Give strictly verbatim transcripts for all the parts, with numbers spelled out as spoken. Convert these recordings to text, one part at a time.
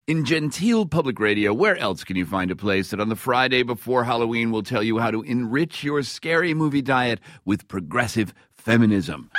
In genteel public radio, where else can you find a place that on the Friday before Halloween will tell you how to enrich your scary movie diet with progressive feminism?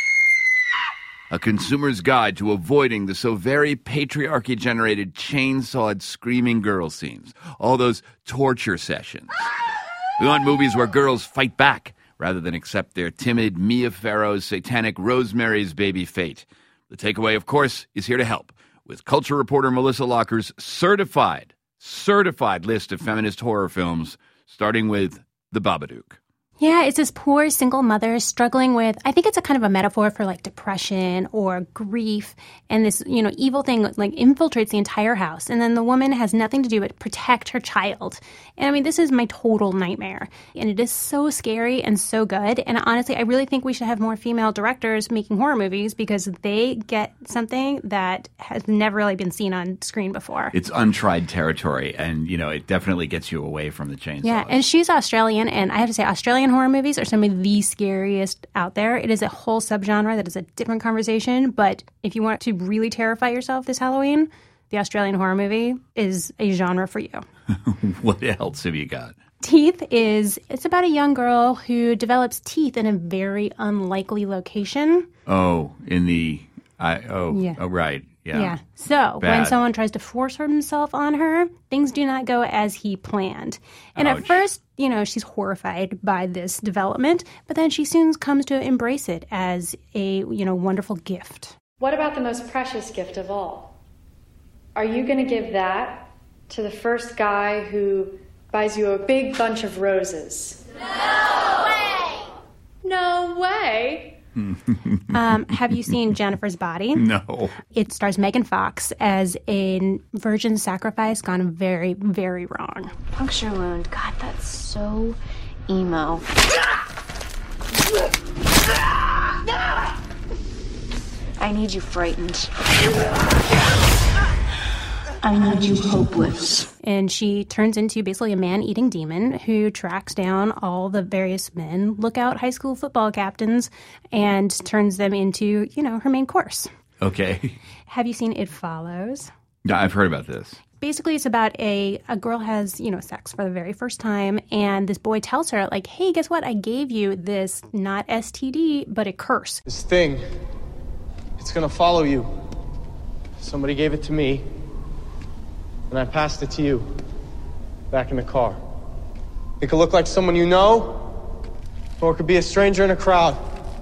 A consumer's guide to avoiding the so very patriarchy-generated chainsawed screaming girl scenes. All those torture sessions. We want movies where girls fight back rather than accept their timid Mia Farrow's satanic Rosemary's Baby fate. The takeaway, of course, is here to help with culture reporter Melissa Locker's certified, certified list of feminist horror films, starting with The Babadook. Yeah, it's this poor single mother struggling with, I think it's a kind of a metaphor for like depression or grief, and this, you know, evil thing like infiltrates the entire house, and then the woman has nothing to do but protect her child. And I mean, this is my total nightmare, and it is so scary and so good. And honestly, I really think we should have more female directors making horror movies because they get something that has never really been seen on screen before. It's untried territory, and, you know, it definitely gets you away from the chainsaws. Yeah, and she's Australian, and I have to say, Australian horror movies are some of the scariest out there. It is a whole subgenre that is a different conversation, but if you want to really terrify yourself this Halloween, the Australian horror movie is a genre for you. What else have you got? Teeth is, it's about a young girl who develops teeth in a very unlikely location. Oh, in the, I oh, yeah. oh right. Yeah. Yeah. So Bad. when someone tries to force himself on her, things do not go as he planned. And Ouch. At first, you know, she's horrified by this development, but then she soon comes to embrace it as a, you know, wonderful gift. What about the most precious gift of all? Are you going to give that to the first guy who buys you a big bunch of roses? No way! No way! um, have you seen Jennifer's Body? No. It stars Megan Fox as a virgin sacrifice gone very, very wrong. Puncture wound. God, that's so emo. I need you frightened. I need you hopeless. And she turns into basically a man-eating demon who tracks down all the various men, lookout high school football captains, and turns them into, you know, her main course. Okay. Have you seen It Follows? Yeah, I've heard about this. Basically, it's about a, a girl has, you know, sex for the very first time, and this boy tells her, like, hey, guess what? I gave you this, not S T D, but a curse. This thing, it's gonna follow you. Somebody gave it to me, and I passed it to you, back in the car. It could look like someone you know, or it could be a stranger in a crowd.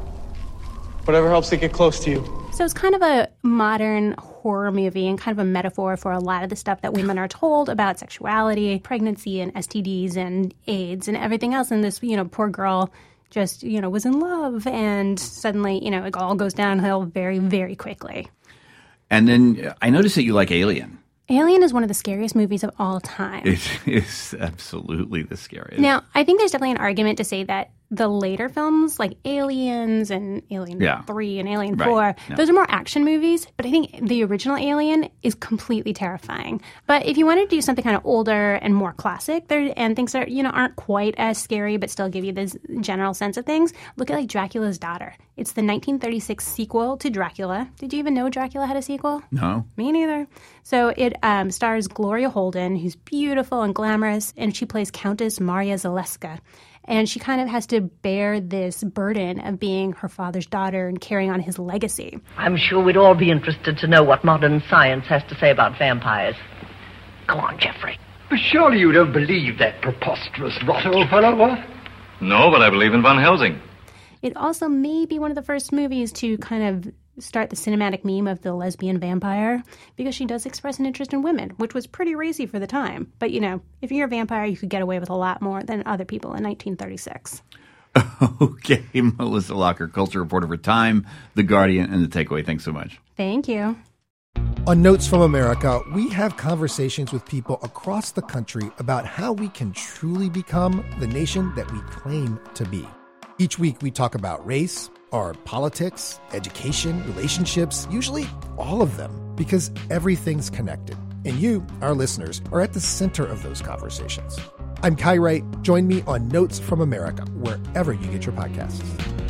Whatever helps it get close to you. So it's kind of a modern horror movie and kind of a metaphor for a lot of the stuff that women are told about sexuality, pregnancy, and S T Ds and AIDS and everything else. And this, you know, poor girl just, you know, was in love, and suddenly, you know, it all goes downhill very, very quickly. And then I noticed that you like Alien. Alien is one of the scariest movies of all time. It is absolutely the scariest. Now, I think there's definitely an argument to say that the later films, like Aliens and Alien yeah. three and Alien right. four, no. those are more action movies. But I think the original Alien is completely terrifying. But if you want to do something kind of older and more classic, there and things that, you know, aren't quite as scary but still give you this general sense of things, look at like Dracula's Daughter. It's the nineteen thirty-six sequel to Dracula. Did you even know Dracula had a sequel? No. Me neither. So it um, stars Gloria Holden, who's beautiful and glamorous, and she plays Countess Maria Zaleska. And she kind of has to bear this burden of being her father's daughter and carrying on his legacy. I'm sure we'd all be interested to know what modern science has to say about vampires. Go on, Jeffrey. But surely you don't believe that preposterous rot, old fellow, what? No, but I believe in Van Helsing. It also may be one of the first movies to kind of start the cinematic meme of the lesbian vampire, because she does express an interest in women, which was pretty racy for the time. But, you know, if you're a vampire, you could get away with a lot more than other people in nineteen thirty-six. Okay, Melissa Locker, culture reporter for Time, The Guardian, and The Takeaway. Thanks so much. Thank you. On Notes from America, we have conversations with people across the country about how we can truly become the nation that we claim to be. Each week, we talk about race, our politics, education, relationships, usually all of them, because everything's connected. And you, our listeners, are at the center of those conversations. I'm Kai Wright. Join me on Notes from America, wherever you get your podcasts.